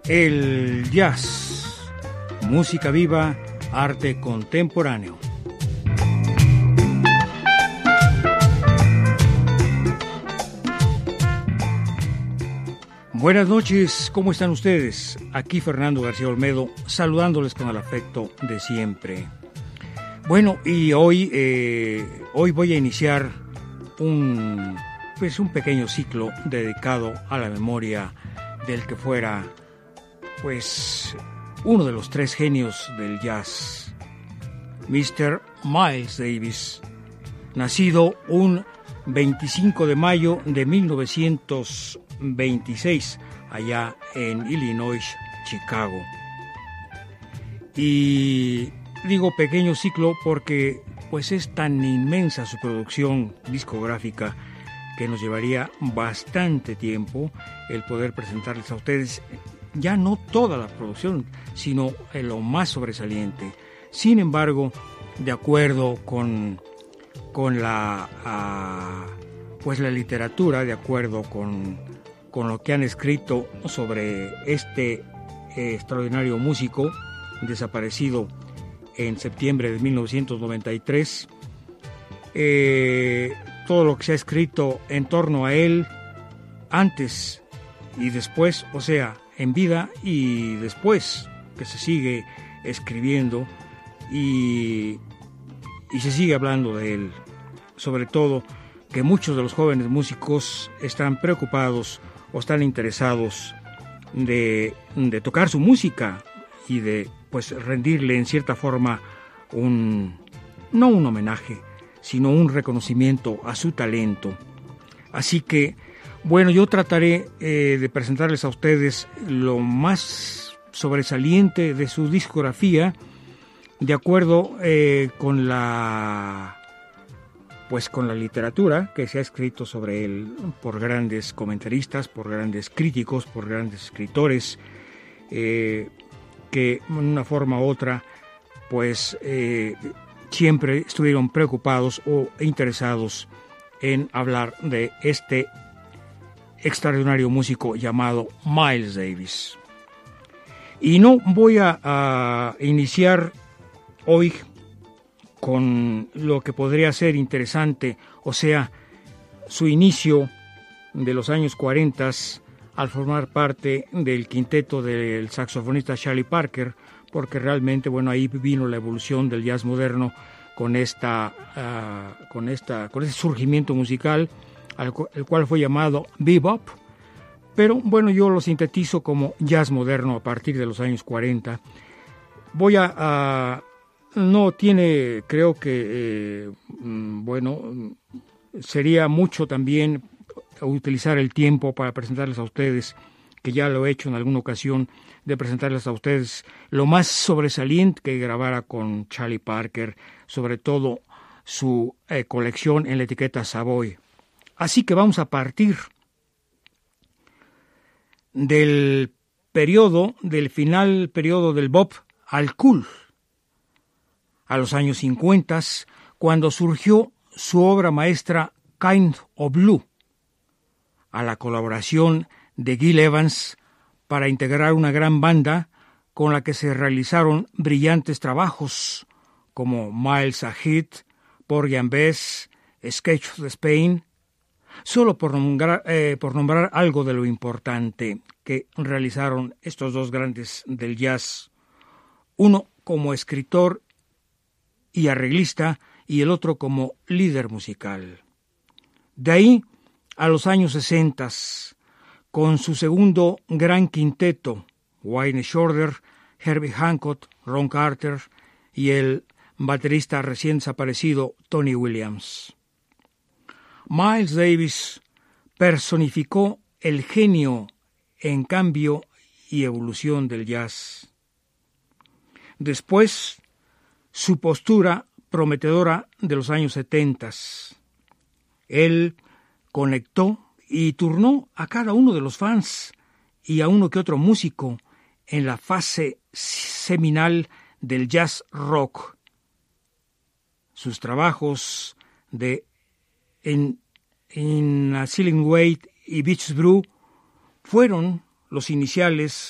El jazz, música viva, arte contemporáneo. Buenas noches, ¿cómo están ustedes? Aquí Fernando García Olmedo, saludándoles con el afecto de siempre. Bueno, y hoy voy a iniciar un pequeño ciclo dedicado a la memoria del que fuera, uno de los tres genios del jazz, Mr. Miles Davis, nacido un 25 de mayo de 1926, allá en Illinois, Chicago. Y digo pequeño ciclo porque es tan inmensa su producción discográfica que nos llevaría bastante tiempo el poder presentarles a ustedes ya no toda la producción, sino lo más sobresaliente. Sin embargo, de acuerdo con la literatura, de acuerdo con lo que han escrito sobre este extraordinario músico desaparecido en septiembre de 1993, todo lo que se ha escrito en torno a él antes y después, o sea, en vida y después, que se sigue escribiendo y se sigue hablando de él. Sobre todo que muchos de los jóvenes músicos están preocupados o están interesados de tocar su música y de rendirle en cierta forma no un homenaje, sino un reconocimiento a su talento. Así que, yo trataré de presentarles a ustedes lo más sobresaliente de su discografía, de acuerdo con la literatura que se ha escrito sobre él por grandes comentaristas, por grandes críticos, por grandes escritores, que de una forma u otra, siempre estuvieron preocupados o interesados en hablar de este extraordinario músico llamado Miles Davis. Y no voy a iniciar hoy con lo que podría ser interesante, o sea, su inicio de los años 40 al formar parte del quinteto del saxofonista Charlie Parker, porque realmente, ahí vino la evolución del jazz moderno con ese surgimiento musical, el cual fue llamado bebop, pero yo lo sintetizo como jazz moderno a partir de los años 40. Creo que, sería mucho también utilizar el tiempo para presentarles a ustedes, que ya lo he hecho en alguna ocasión, de presentarles a ustedes lo más sobresaliente que grabara con Charlie Parker, sobre todo su colección en la etiqueta Savoy. Así que vamos a partir del final periodo del bop al cool, a los años 50, cuando surgió su obra maestra Kind of Blue, a la colaboración de Gil Evans para integrar una gran banda con la que se realizaron brillantes trabajos como Miles Ahead, Porgy and Bess, Sketch of Spain, solo por nombrar algo de lo importante que realizaron estos dos grandes del jazz, uno como escritor y arreglista y el otro como líder musical. De ahí a los años 60, con su segundo gran quinteto, Wayne Shorter, Herbie Hancock, Ron Carter y el baterista recién desaparecido Tony Williams. Miles Davis personificó el genio en cambio y evolución del jazz. Después, su postura prometedora de los años 70. Él conectó y turnó a cada uno de los fans y a uno que otro músico en la fase seminal del jazz rock. Sus trabajos de In a Ceiling Weight y Beach Brew fueron los iniciales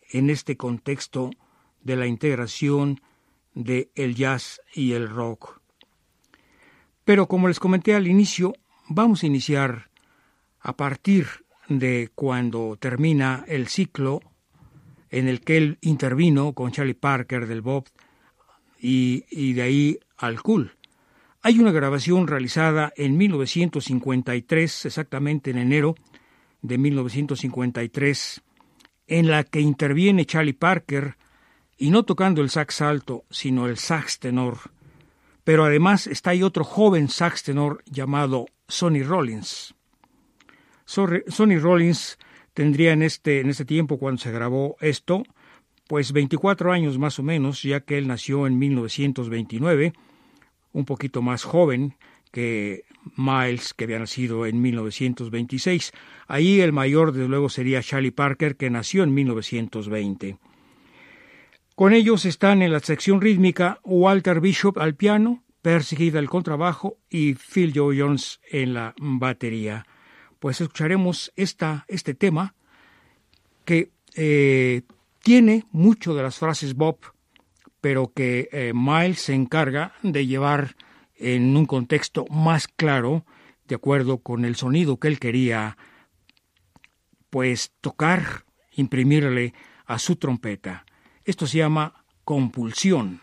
en este contexto de la integración de el jazz y el rock. Pero como les comenté al inicio, vamos a iniciar a partir de cuando termina el ciclo en el que él intervino con Charlie Parker del bop y de ahí al cool. Hay una grabación realizada en 1953, exactamente en enero de 1953, en la que interviene Charlie Parker, y no tocando el sax alto, sino el sax tenor. Pero además está ahí otro joven sax tenor llamado Sonny Rollins. Sonny Rollins tendría en este tiempo, cuando se grabó esto, pues 24 años más o menos, ya que él nació en 1929, un poquito más joven que Miles, que había nacido en 1926. Ahí el mayor, desde luego, sería Charlie Parker, que nació en 1920. Con ellos están en la sección rítmica Walter Bishop al piano, Percy Heath al contrabajo y Phil Joe Jones en la batería. Pues escucharemos este tema que tiene mucho de las frases bop, pero que Miles se encarga de llevar en un contexto más claro, de acuerdo con el sonido que él quería, pues tocar, imprimirle a su trompeta. Esto se llama compulsión.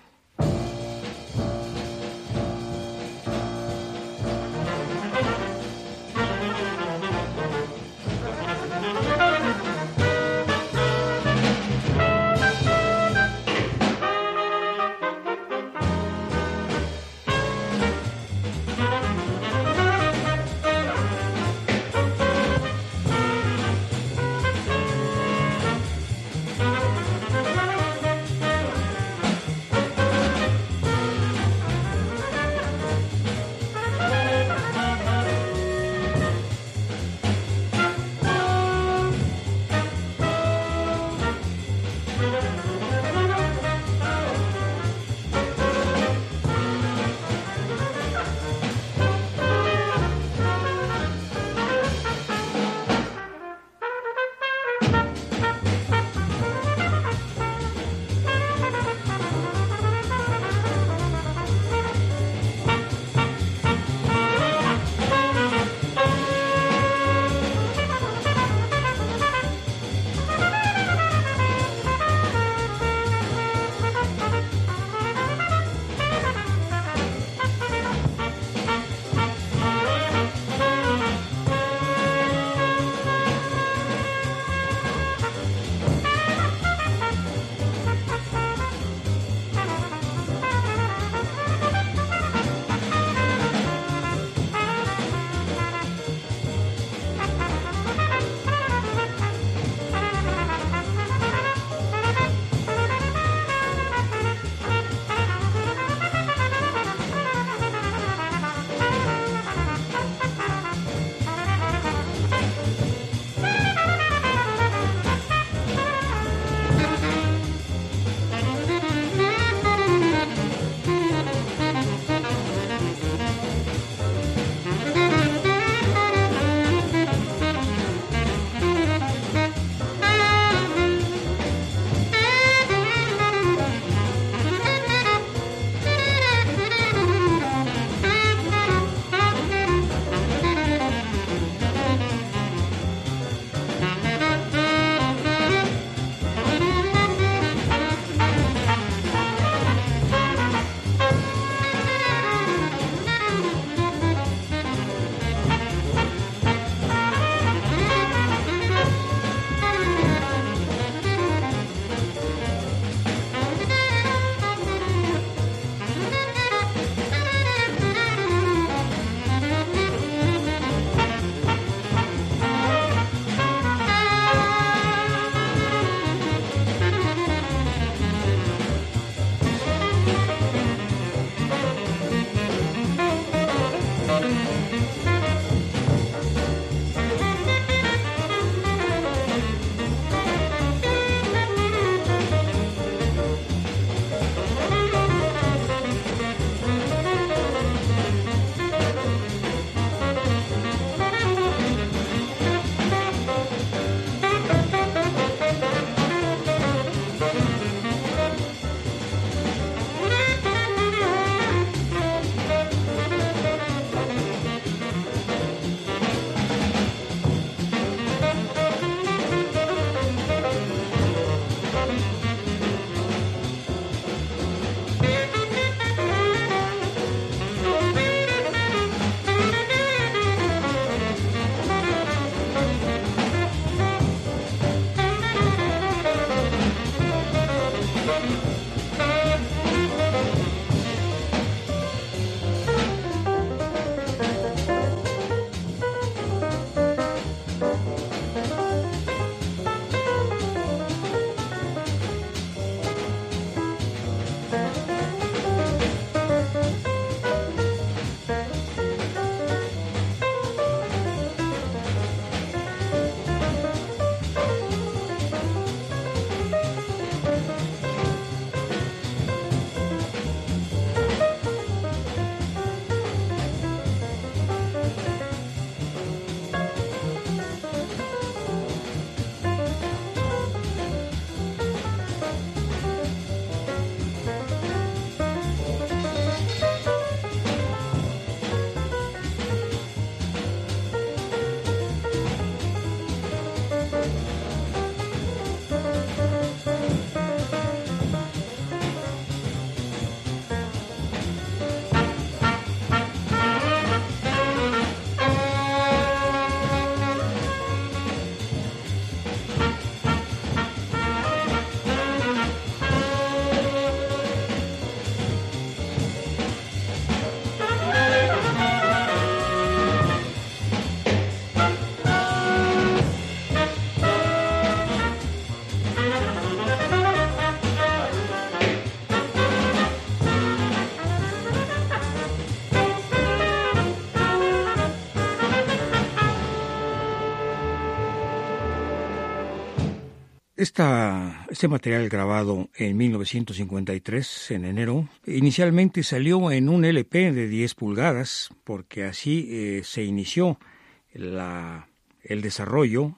Este material grabado en 1953, en enero, inicialmente salió en un LP de 10 pulgadas, porque así se inició el desarrollo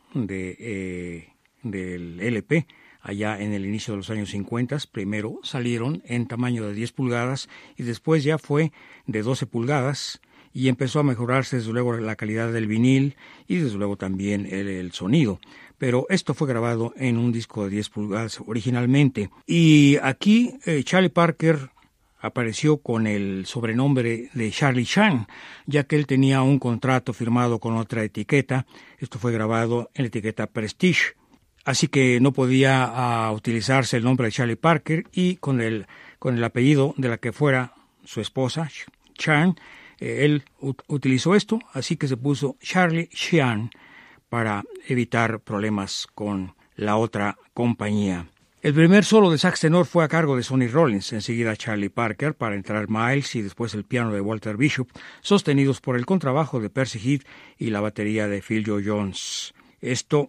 del LP. Allá en el inicio de los años 50, primero salieron en tamaño de 10 pulgadas y después ya fue de 12 pulgadas y empezó a mejorarse desde luego la calidad del vinil y desde luego también el sonido. Pero esto fue grabado en un disco de 10 pulgadas originalmente. Y aquí Charlie Parker apareció con el sobrenombre de Charlie Chan, ya que él tenía un contrato firmado con otra etiqueta. Esto fue grabado en la etiqueta Prestige. Así que no podía utilizarse el nombre de Charlie Parker y con el apellido de la que fuera su esposa, Chan, él utilizó esto, así que se puso Charlie Chan para evitar problemas con la otra compañía. El primer solo de sax tenor fue a cargo de Sonny Rollins, enseguida Charlie Parker, para entrar Miles y después el piano de Walter Bishop, sostenidos por el contrabajo de Percy Heath y la batería de Phil Joe Jones. Esto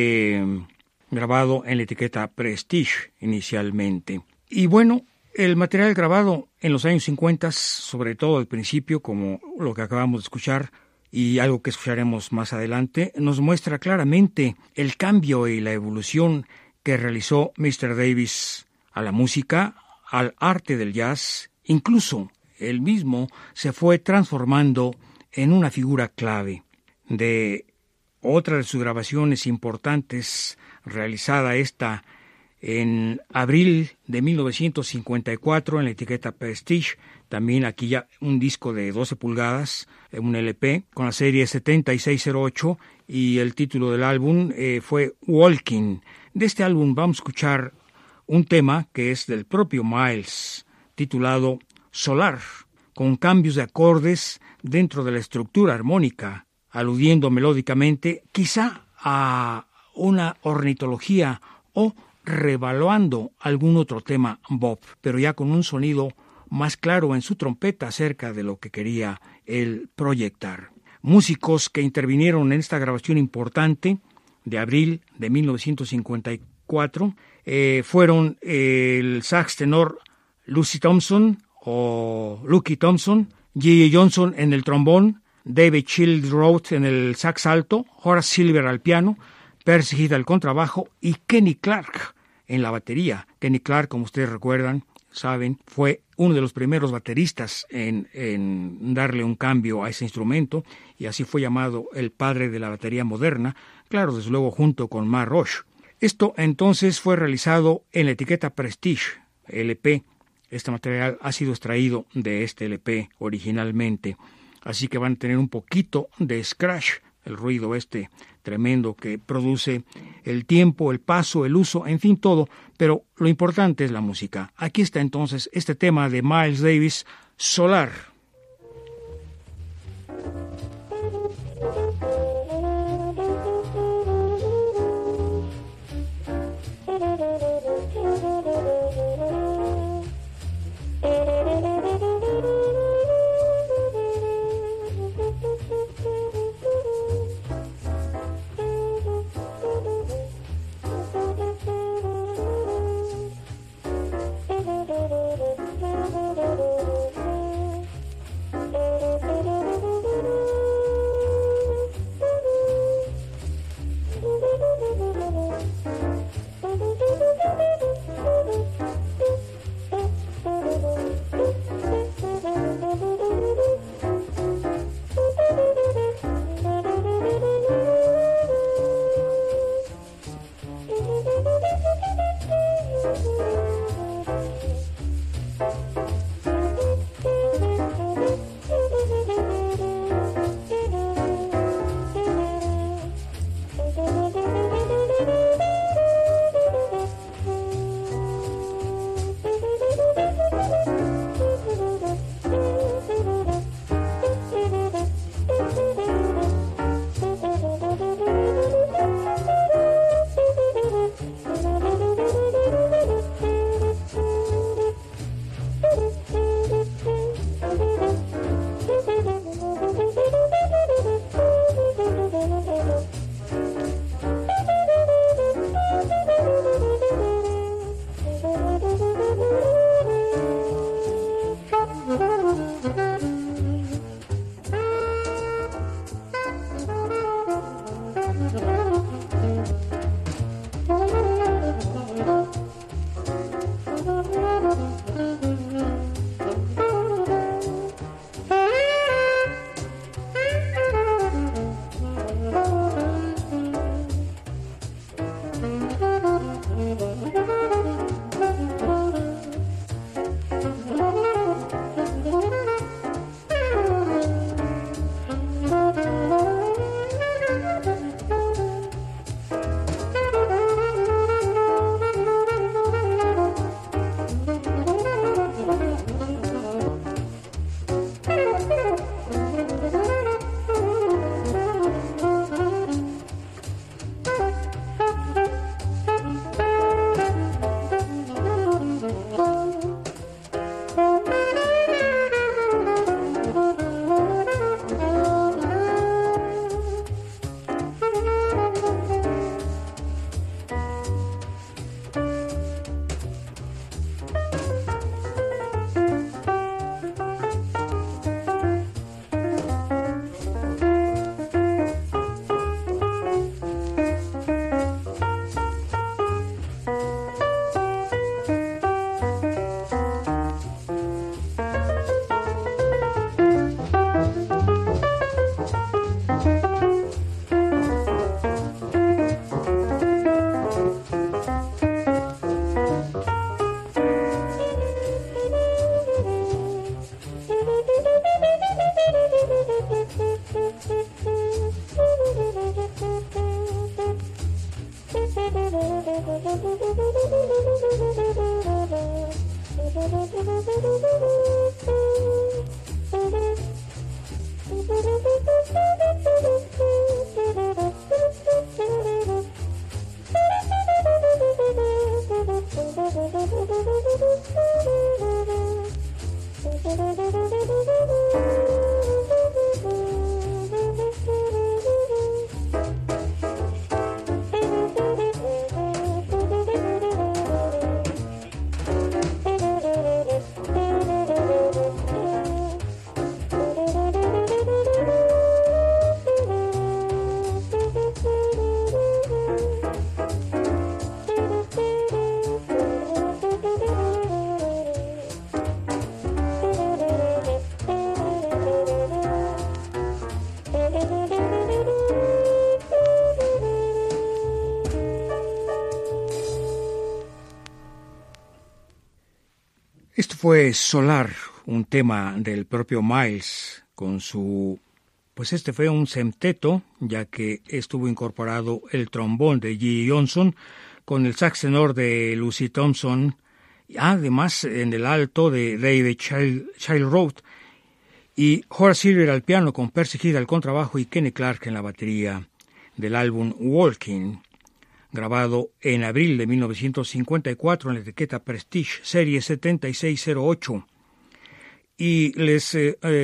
grabado en la etiqueta Prestige inicialmente. Y bueno, el material grabado en los años 50, sobre todo al principio, como lo que acabamos de escuchar y algo que escucharemos más adelante, nos muestra claramente el cambio y la evolución que realizó Mr. Davis a la música, al arte del jazz. Incluso él mismo se fue transformando en una figura clave. De otra de sus grabaciones importantes, realizada esta en abril de 1954 en la etiqueta Prestige, también aquí ya un disco de 12 pulgadas, un LP con la serie 7608 y el título del álbum fue Walking. De este álbum vamos a escuchar un tema que es del propio Miles, titulado Solar, con cambios de acordes dentro de la estructura armónica, aludiendo melódicamente quizá a una ornitología o revaluando algún otro tema bop, pero ya con un sonido más claro en su trompeta acerca de lo que quería él proyectar. Músicos que intervinieron en esta grabación importante de abril de 1954 fueron el sax tenor Lucy Thompson o Lucky Thompson, J.J. Johnson en el trombón, David Childs en el sax alto, Horace Silver al piano, Percy Heath al contrabajo y Kenny Clark en la batería. Kenny Clark, como ustedes recuerdan, saben, fue uno de los primeros bateristas en darle un cambio a ese instrumento y así fue llamado el padre de la batería moderna, claro, desde luego junto con Matt Roach. Esto entonces fue realizado en la etiqueta Prestige, LP. Este material ha sido extraído de este LP originalmente, así que van a tener un poquito de scratch, el ruido tremendo que produce el tiempo, el paso, el uso, en fin, todo, pero lo importante es la música. Aquí está entonces este tema de Miles Davis, Solar. Esto fue Solar, un tema del propio Miles con su... Pues este fue un septeto, ya que estuvo incorporado el trombón de G. Johnson con el sax tenor de Lucy Thompson, además en el alto de David Chilroth, y Horace Silver al piano con Percy Heath al contrabajo y Kenny Clark en la batería del álbum Walking, grabado en abril de 1954 en la etiqueta Prestige, serie 7608. Y les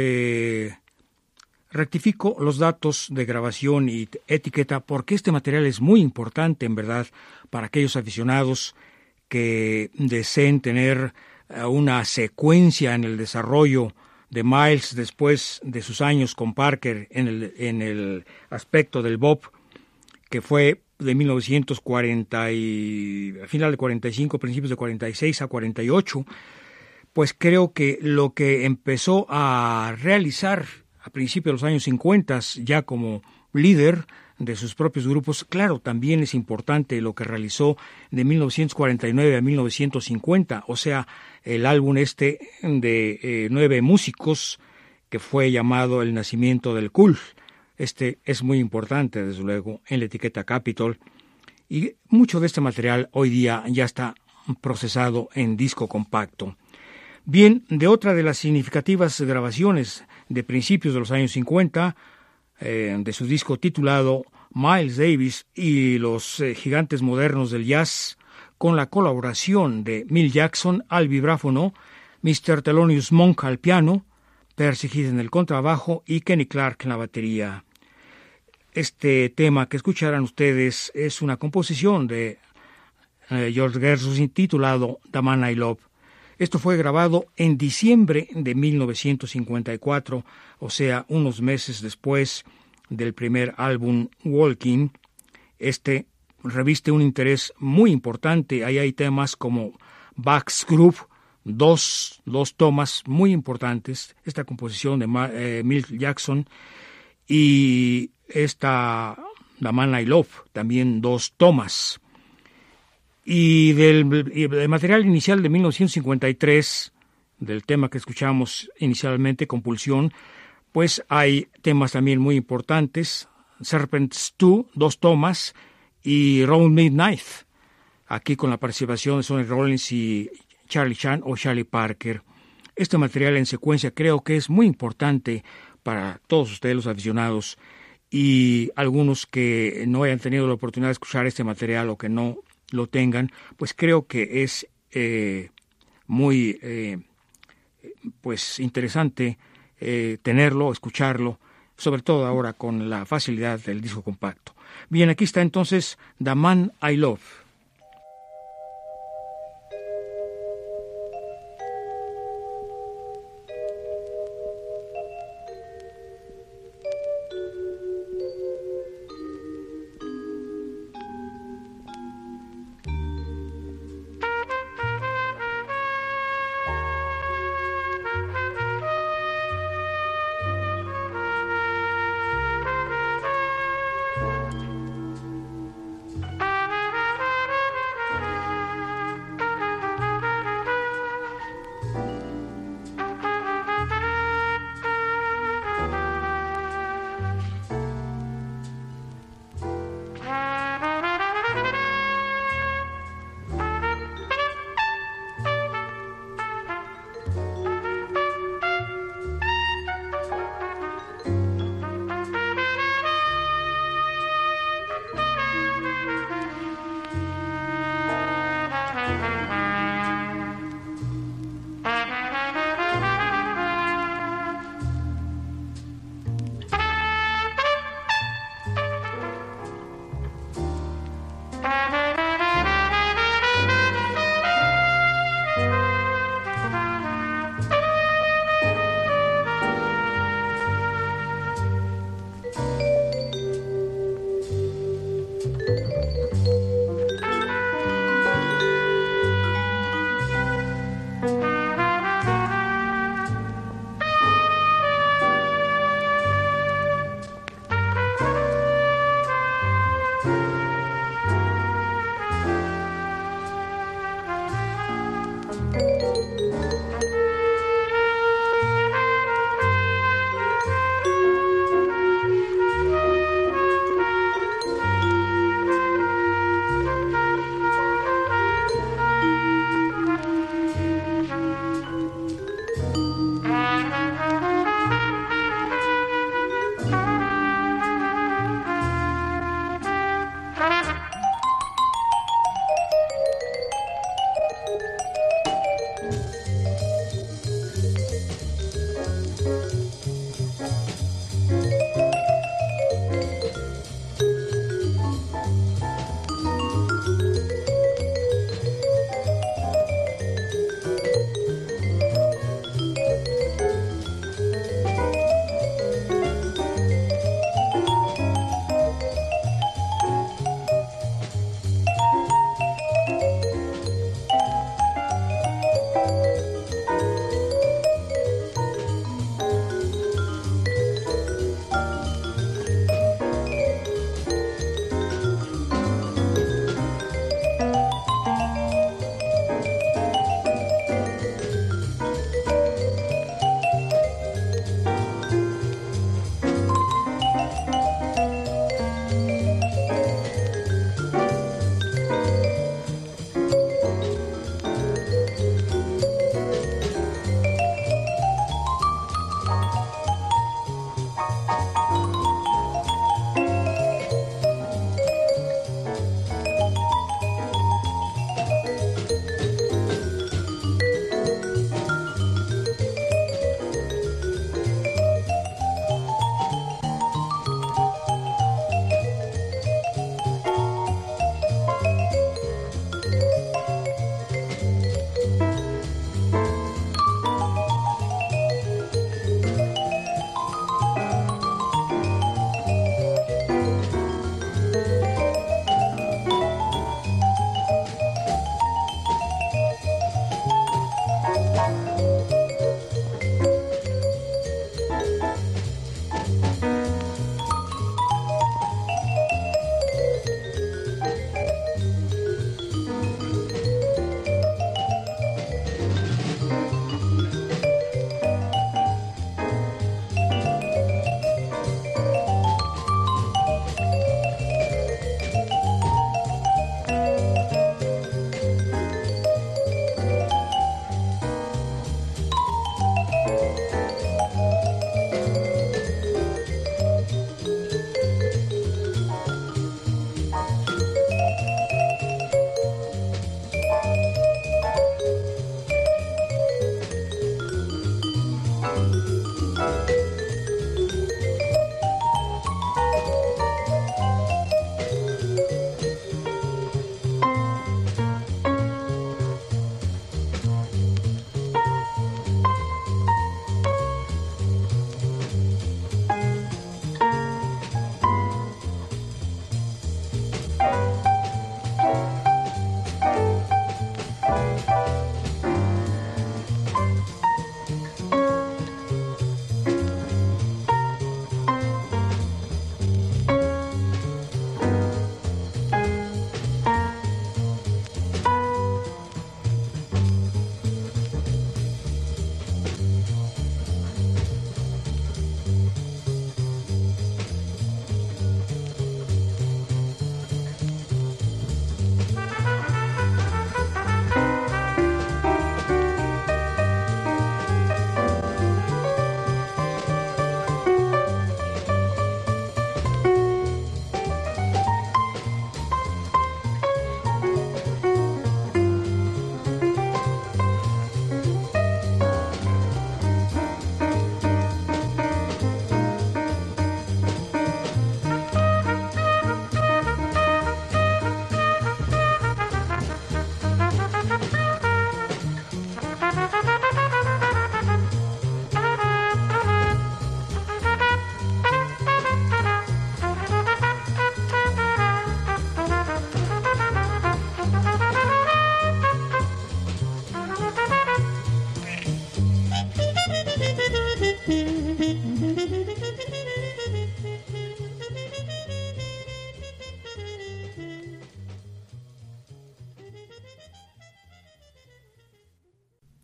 rectifico los datos de grabación y etiqueta porque este material es muy importante, en verdad, para aquellos aficionados que deseen tener una secuencia en el desarrollo de Miles después de sus años con Parker en el aspecto del bop, que fue de 1940 y a final de 45, principios de 46 a 48, pues creo que lo que empezó a realizar a principios de los años 50, ya como líder de sus propios grupos, claro, también es importante lo que realizó de 1949 a 1950, o sea, el álbum de 9 músicos que fue llamado El Nacimiento del Cool. Este es muy importante, desde luego, en la etiqueta Capitol, y mucho de este material hoy día ya está procesado en disco compacto. Bien, de otra de las significativas grabaciones de principios de los años 50, de su disco titulado Miles Davis y los gigantes modernos del jazz, con la colaboración de Milt Jackson al vibráfono, Mr. Thelonious Monk al piano, Percy Heath en el contrabajo y Kenny Clark en la batería. Este tema que escucharán ustedes es una composición de George Gershwin titulado The Man I Love. Esto fue grabado en diciembre de 1954, o sea, unos meses después del primer álbum Walking. Este reviste un interés muy importante. Ahí hay temas como Bach's Groove, dos tomas muy importantes, esta composición de Milt Jackson, y esta The Man I Love, también 2 tomas. Y del material inicial de 1953, del tema que escuchamos inicialmente, Compulsión, pues hay temas también muy importantes, Serpents 2, 2 tomas, y Round Midnight, aquí con la participación de Sonny Rollins y Charlie Chan o Charlie Parker. Este material en secuencia creo que es muy importante para todos ustedes los aficionados y algunos que no hayan tenido la oportunidad de escuchar este material o que no lo tengan, pues creo que es muy pues interesante tenerlo, escucharlo, sobre todo ahora con la facilidad del disco compacto. Bien, aquí está entonces The Man I Love.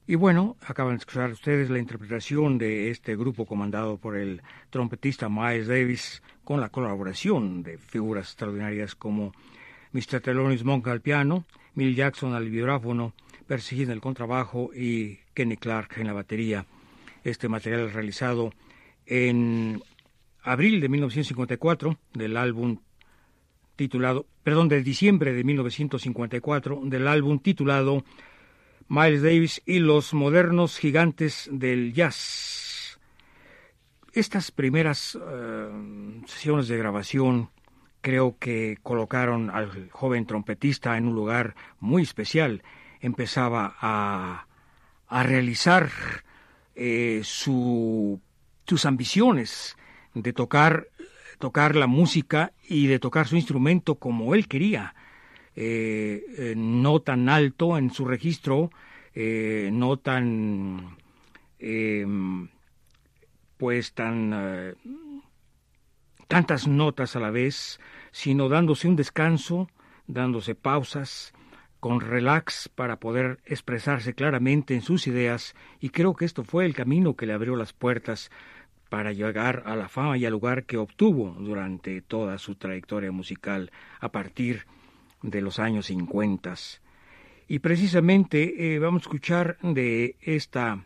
Y bueno, acaban de escuchar ustedes la interpretación de este grupo comandado por el trompetista Miles Davis, con la colaboración de figuras extraordinarias como Mr. Thelonious Monk al piano, Milt Jackson al vibráfono, Percy Hill en el contrabajo y Kenny Clark en la batería. Este material realizado en abril de 1954 de diciembre de 1954 del álbum titulado Miles Davis y los modernos gigantes del jazz. Estas primeras sesiones de grabación creo que colocaron al joven trompetista en un lugar muy especial. Empezaba a realizar sus ambiciones de tocar la música y de tocar su instrumento como él quería. No tan alto en su registro, no tan tantas notas a la vez, sino dándose un descanso, dándose pausas, con relax para poder expresarse claramente en sus ideas, y creo que esto fue el camino que le abrió las puertas para llegar a la fama y al lugar que obtuvo durante toda su trayectoria musical a partir de los años 50. Y precisamente vamos a escuchar de este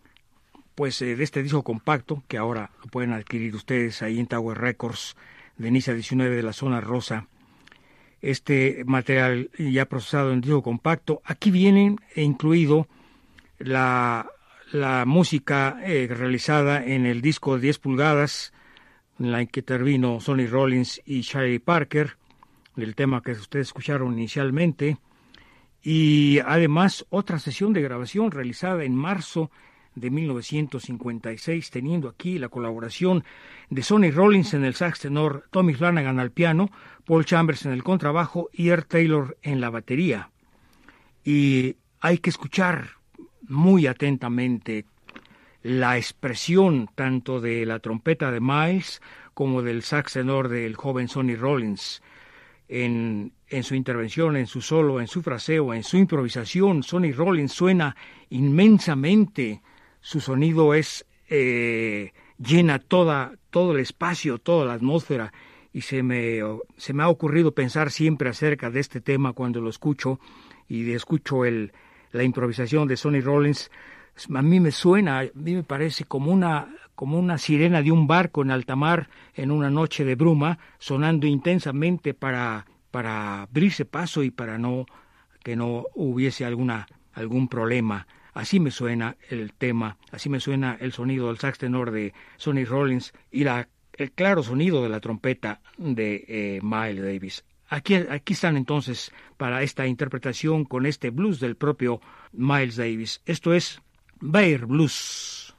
disco compacto, que ahora lo pueden adquirir ustedes ahí en Tower Records, de Niza 19 de la Zona Rosa. Este material ya procesado en disco compacto. Aquí viene incluido la música realizada en el disco de 10 pulgadas, en la que intervino Sonny Rollins y Charlie Parker, del tema que ustedes escucharon inicialmente, y además otra sesión de grabación realizada en marzo de 1956, teniendo aquí la colaboración de Sonny Rollins en el sax tenor, Tommy Flanagan al piano, Paul Chambers en el contrabajo y Earl Taylor en la batería. Y hay que escuchar muy atentamente la expresión tanto de la trompeta de Miles como del sax tenor del joven Sonny Rollins. En su intervención, en su solo, en su fraseo, en su improvisación, Sonny Rollins suena inmensamente. Su sonido llena todo el espacio, toda la atmósfera, y se me ha ocurrido pensar siempre acerca de este tema cuando lo escucho y escucho la improvisación de Sonny Rollins. A mí me parece como una sirena de un barco en alta mar en una noche de bruma, sonando intensamente para abrirse paso y para que no hubiese algún problema. Así me suena el tema, así me suena el sonido del sax tenor de Sonny Rollins y el claro sonido de la trompeta de Miles Davis. Aquí están entonces para esta interpretación con este blues del propio Miles Davis. Esto es Bear Blues.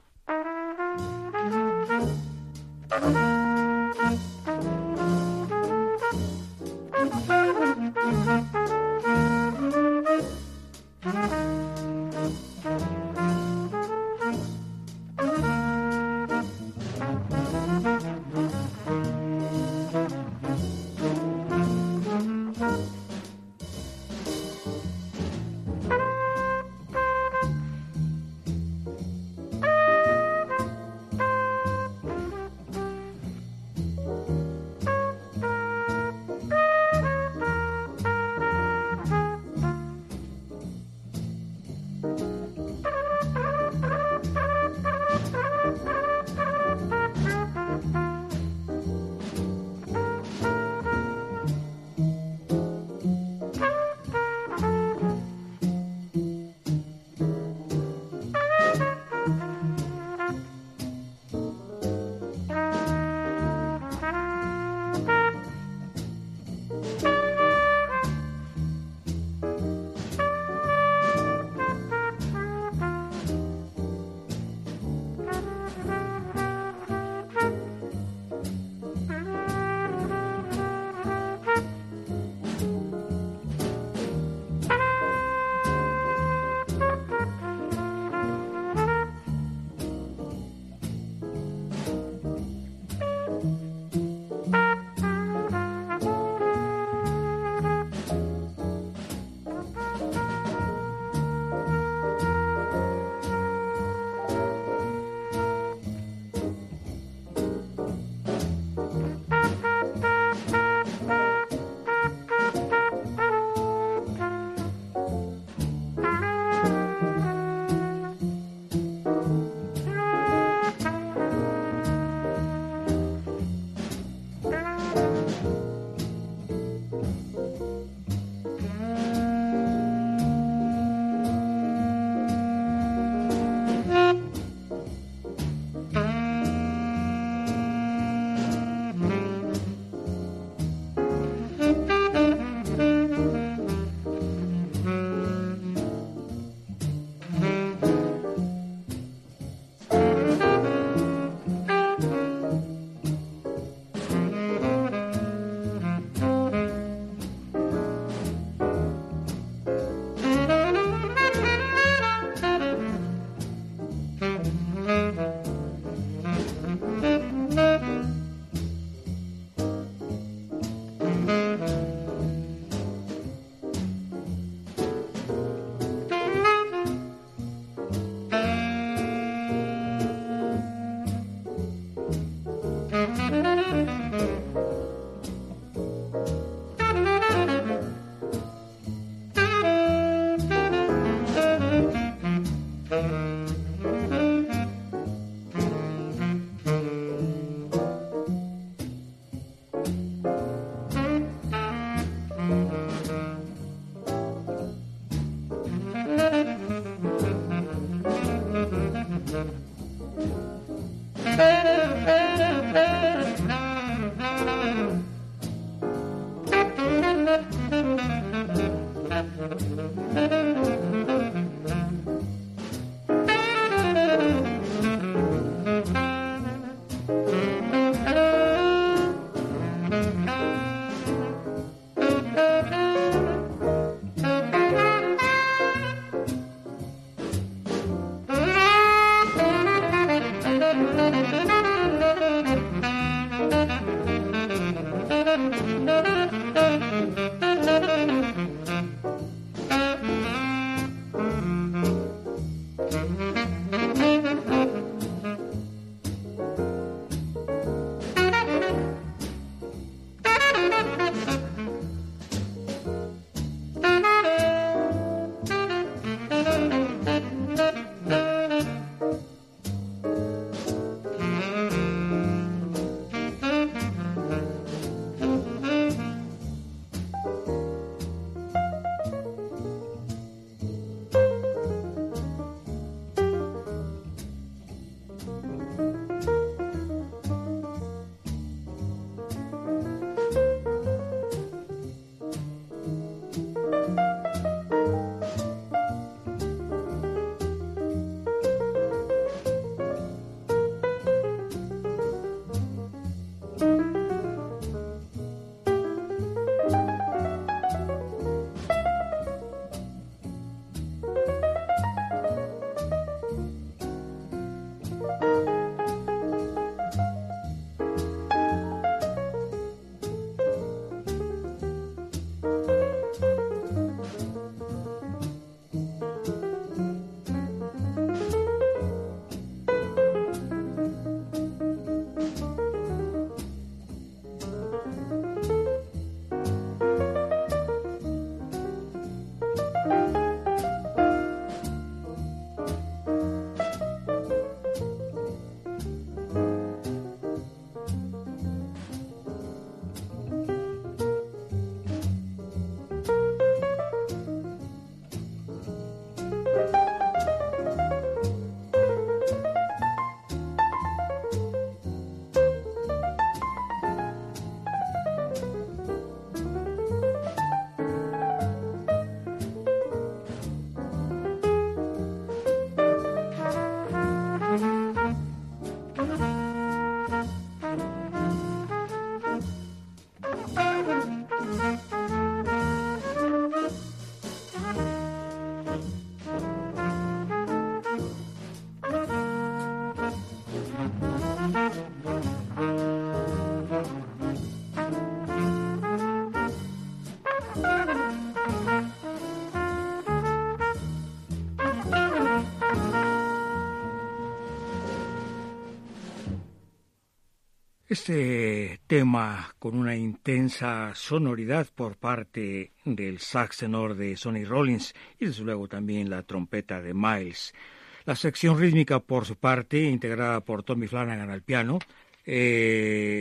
Este tema con una intensa sonoridad por parte del sax tenor de Sonny Rollins y desde luego también la trompeta de Miles. La sección rítmica por su parte, integrada por Tommy Flanagan al piano,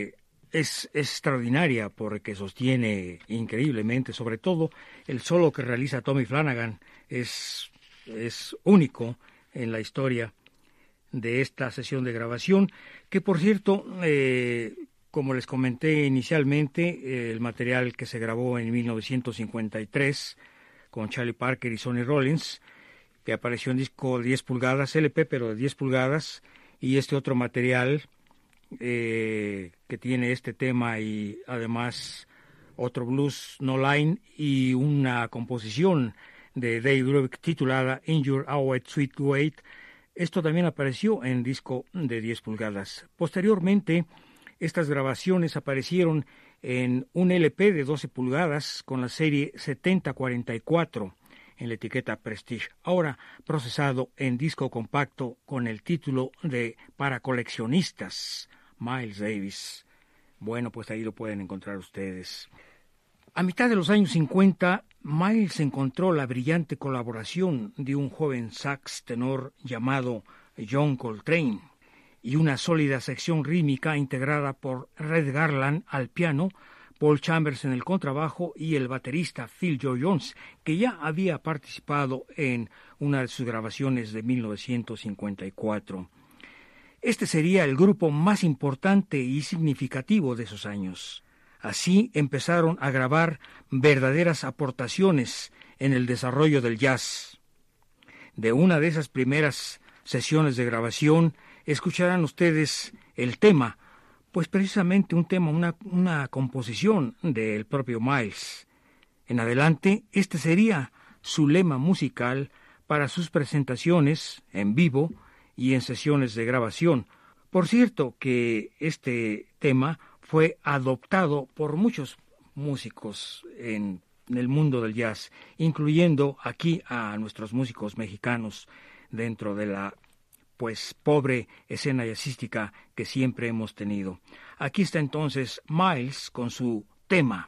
es extraordinaria porque sostiene increíblemente, sobre todo el solo que realiza Tommy Flanagan es único en la historia de esta sesión de grabación, que por cierto, como les comenté inicialmente, el material que se grabó en 1953 con Charlie Parker y Sonny Rollins, que apareció en disco de 10 pulgadas, LP, pero de 10 pulgadas, y este otro material que tiene este tema y además otro blues no line y una composición de Dave Brubeck titulada In Your Away Sweet Wait. Esto también apareció en disco de 10 pulgadas. Posteriormente, estas grabaciones aparecieron en un LP de 12 pulgadas con la serie 7044 en la etiqueta Prestige, ahora procesado en disco compacto con el título de Para coleccionistas, Miles Davis. Bueno, pues ahí lo pueden encontrar ustedes. A mitad de los años 50, Miles encontró la brillante colaboración de un joven sax tenor llamado John Coltrane y una sólida sección rítmica integrada por Red Garland al piano, Paul Chambers en el contrabajo y el baterista Phil Joe Jones, que ya había participado en una de sus grabaciones de 1954. Este sería el grupo más importante y significativo de esos años. Así empezaron a grabar verdaderas aportaciones en el desarrollo del jazz. De una de esas primeras sesiones de grabación escucharán ustedes el tema, pues precisamente un tema, una composición del propio Miles. En adelante, este sería su lema musical para sus presentaciones en vivo y en sesiones de grabación. Por cierto que este tema fue adoptado por muchos músicos en el mundo del jazz, incluyendo aquí a nuestros músicos mexicanos dentro de la pobre escena jazzística que siempre hemos tenido. Aquí está entonces Miles con su tema.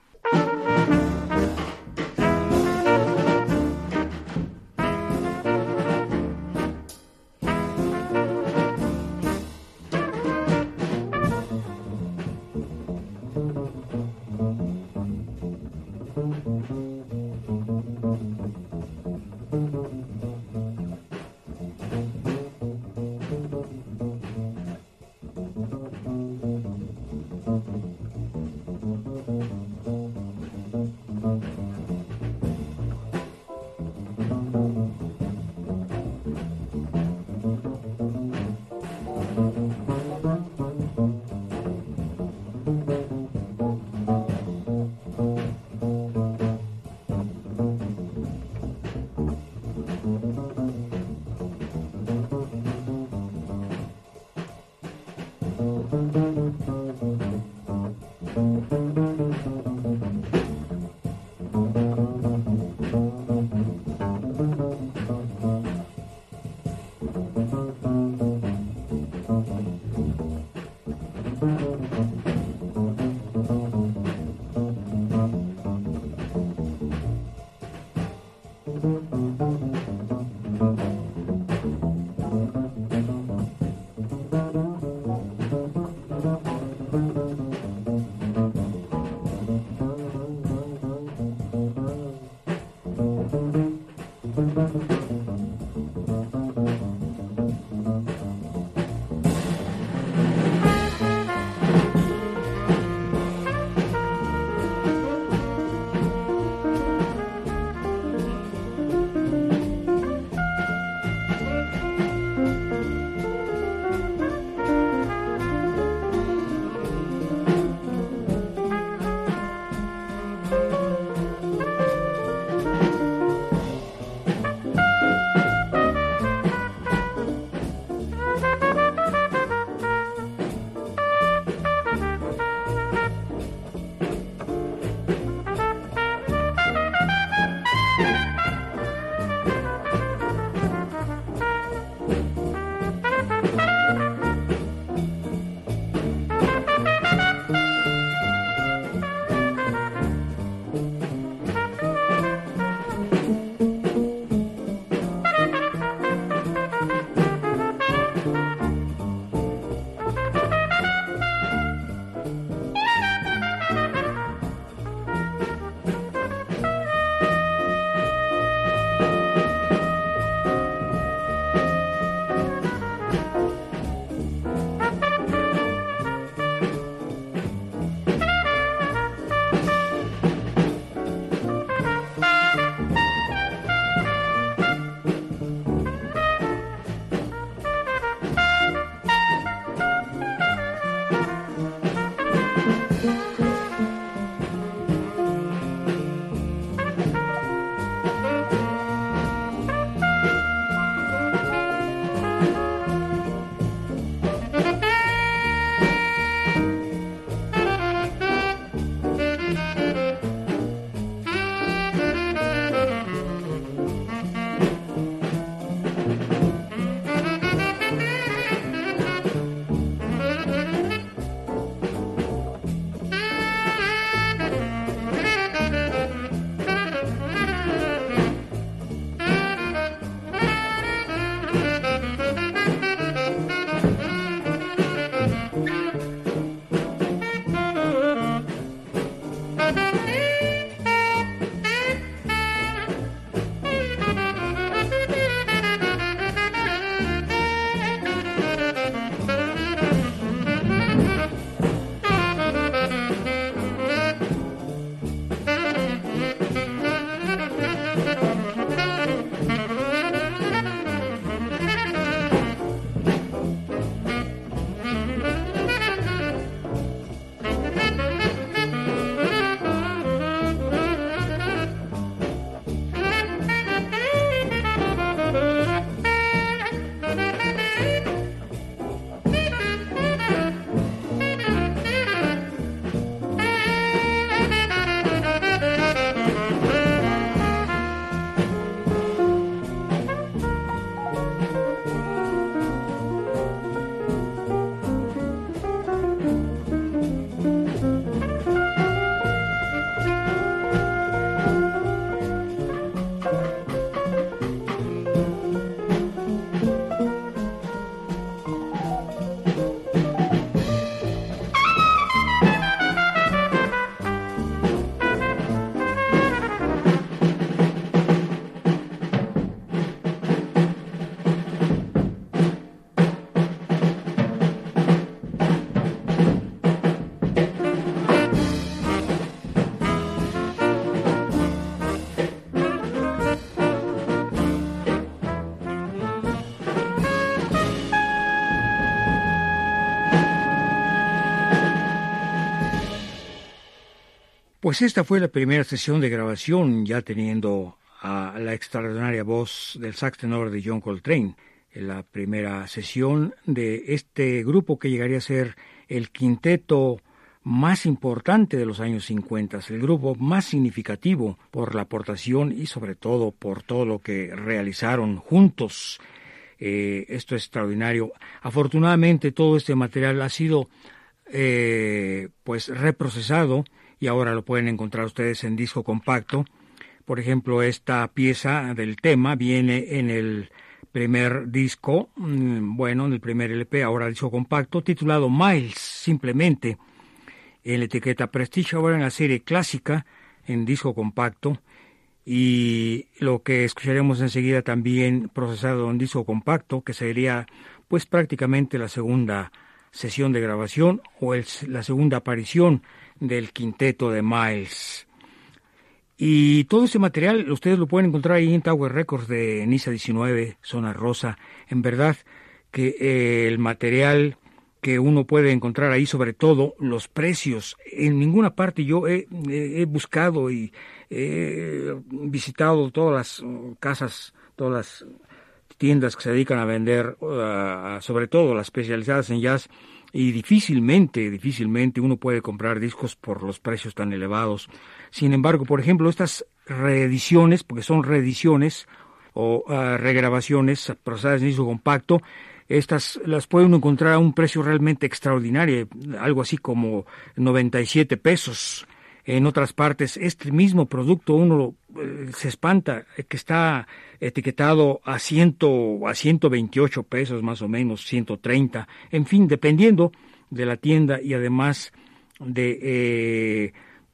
Pues esta fue la primera sesión de grabación, ya teniendo a la extraordinaria voz del sax tenor de John Coltrane, la primera sesión de este grupo que llegaría a ser el quinteto más importante de los años 50, el grupo más significativo por la aportación y sobre todo por todo lo que realizaron juntos. Esto es extraordinario. Afortunadamente todo este material ha sido pues reprocesado y ahora lo pueden encontrar ustedes en disco compacto. Por ejemplo, esta pieza del tema viene en el primer disco, en el primer LP, ahora disco compacto, titulado Miles, simplemente, en la etiqueta Prestige, ahora en la serie clásica, en disco compacto, y lo que escucharemos enseguida también procesado en disco compacto, que sería pues prácticamente la segunda sesión de grabación o la segunda aparición del quinteto de Miles. Y todo ese material ustedes lo pueden encontrar ahí en Tower Records de Niza 19, Zona Rosa. En verdad que el material que uno puede encontrar ahí, sobre todo los precios, en ninguna parte yo he buscado y he visitado todas las casas, todas las tiendas que se dedican a vender, sobre todo las especializadas en jazz, y difícilmente uno puede comprar discos por los precios tan elevados. Sin embargo, por ejemplo, estas reediciones, porque son reediciones o regrabaciones procesadas en disco compacto, estas las puede uno encontrar a un precio realmente extraordinario, algo así como 97 pesos. En otras partes, este mismo producto uno se espanta que está etiquetado a 128 pesos más o menos, 130, en fin, dependiendo de la tienda y además de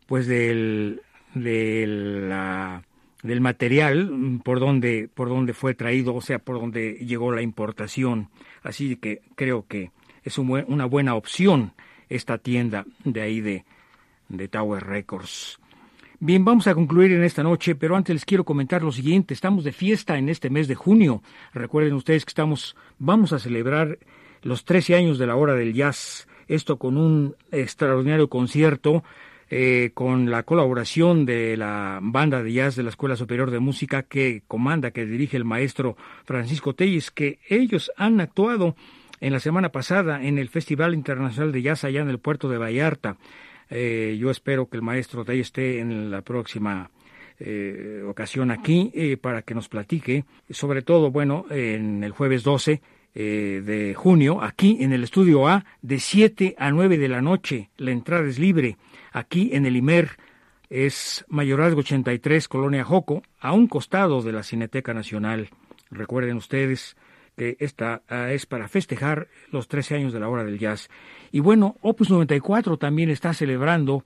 del material por donde fue traído, o sea, por donde llegó la importación. Así que creo que es una buena opción esta tienda de ahí de Tower Records. Bien, vamos a concluir en esta noche, pero antes les quiero comentar lo siguiente. Estamos de fiesta en este mes de junio. Recuerden ustedes que vamos a celebrar los 13 años de la Hora del Jazz. Esto con un extraordinario concierto con la colaboración de la banda de jazz de la Escuela Superior de Música que dirige el maestro Francisco Telles, que ellos han actuado en la semana pasada en el Festival Internacional de Jazz allá en el puerto de Vallarta. Yo espero que el maestro Telles esté en la próxima ocasión aquí para que nos platique, sobre todo, en el jueves 12 de junio, aquí en el Estudio A, de 7 a 9 de la noche. La entrada es libre. Aquí en el IMER, es Mayorazgo 83, Colonia Joco, a un costado de la Cineteca Nacional. Recuerden ustedes que esta es para festejar los 13 años de la Hora del Jazz. Y Opus 94 también está celebrando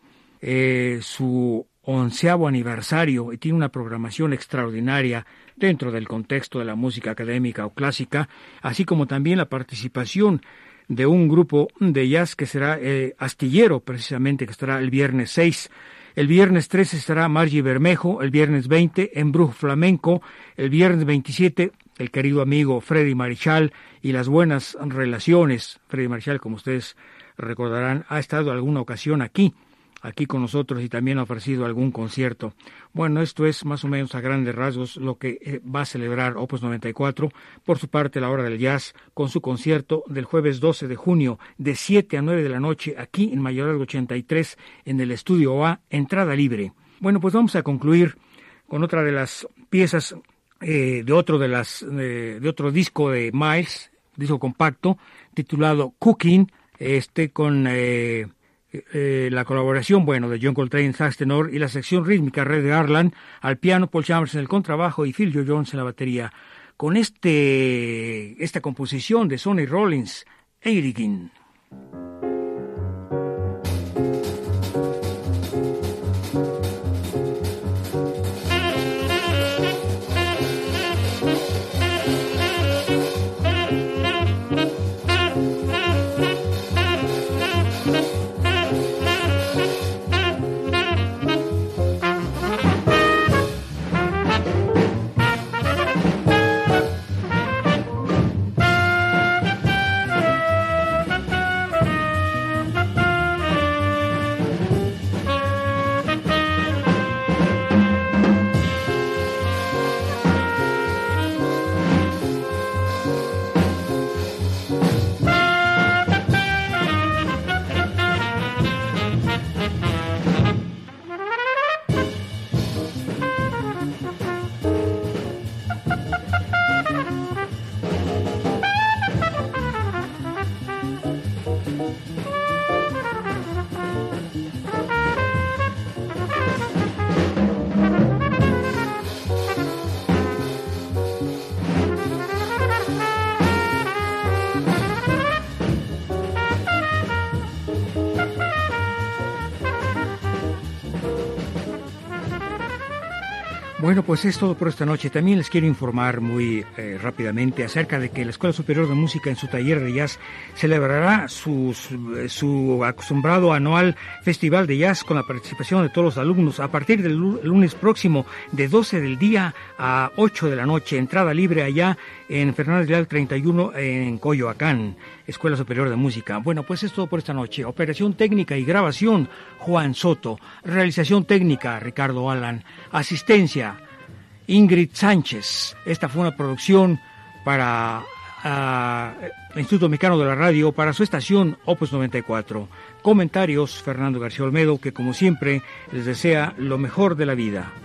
su 11º aniversario y tiene una programación extraordinaria dentro del contexto de la música académica o clásica, así como también la participación de un grupo de jazz que será Astillero, precisamente, que estará el viernes 6. El viernes 13 estará Margie Bermejo, el viernes 20 Embrujo Flamenco, el viernes 27 el querido amigo Freddy Marichal y las buenas relaciones. Freddy Marichal, como ustedes recordarán, ha estado alguna ocasión aquí con nosotros y también ha ofrecido algún concierto. Esto es más o menos a grandes rasgos lo que va a celebrar Opus 94. Por su parte, la Hora del Jazz, con su concierto del jueves 12 de junio, de 7 a 9 de la noche, aquí en Mayorazgo 83, en el Estudio A, entrada libre. Pues vamos a concluir con otra de las piezas de otro disco de Miles, disco compacto, titulado Cooking, con la colaboración, de John Coltrane, sax tenor, y la sección rítmica Red Garland al piano, Paul Chambers en el contrabajo y Phil Joe Jones en la batería, con esta composición de Sonny Rollins, Eirigin. Bueno, pues es todo por esta noche. También les quiero informar muy rápidamente acerca de que la Escuela Superior de Música en su taller de jazz celebrará su acostumbrado anual Festival de Jazz con la participación de todos los alumnos a partir del lunes próximo de 12 del día a 8 de la noche. Entrada libre allá en Fernández Leal 31 en Coyoacán, Escuela Superior de Música. Bueno, pues es todo por esta noche. Operación técnica y grabación, Juan Soto. Realización técnica, Ricardo Alan. Asistencia, Ingrid Sánchez. Esta fue una producción para el Instituto Mexicano de la Radio, para su estación Opus 94. Comentarios, Fernando García Olmedo, que como siempre les desea lo mejor de la vida.